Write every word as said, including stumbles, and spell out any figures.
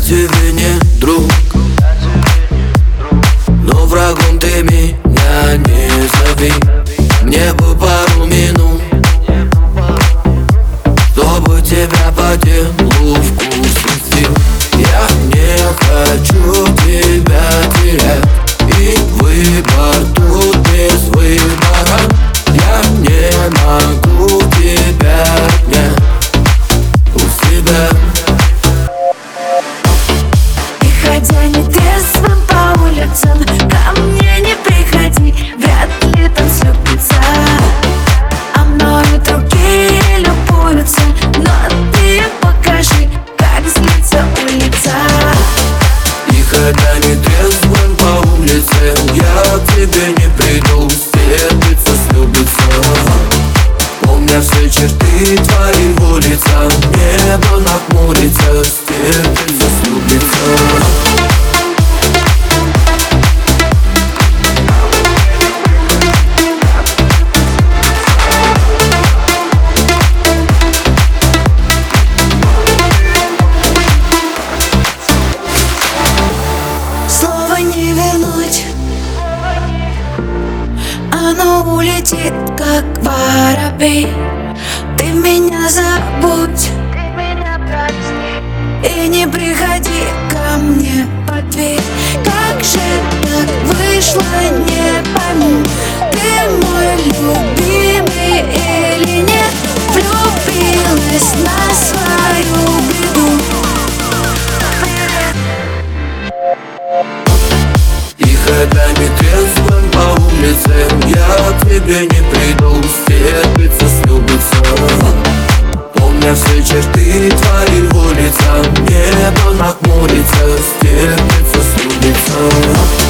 тебе не друг, но врагом ты меня не зови. Мне бы пару минут, чтобы тебя по делу вкусить. Я не хочу тебя терять, и выбор тут без выбора. Я не могу тебя отнять у себя. И ходя нетрезвым по улицам, ко мне не приходи, вряд ли там все пится. А мною другие любуются, но ты покажи, как злится улица. И ходя нетрезвым по улице, я к тебе не приду, стерпится, слюбится. Помня все черты твоего лица, небо нахмурится, стерпится, слюбится. Слово не вернуть, оно улетит, как воробей. Ты меня забудь и не приходи ко мне под дверь. Как же так вышло, не пойму, ты мой любимый или нет. Влюбилась на свою беду. И ходя нетрезвым по улице, я к тебе не приду, стерпится, слюбится. Помня все черты твоего лица, небо нахмурится, стерпится, слюбится.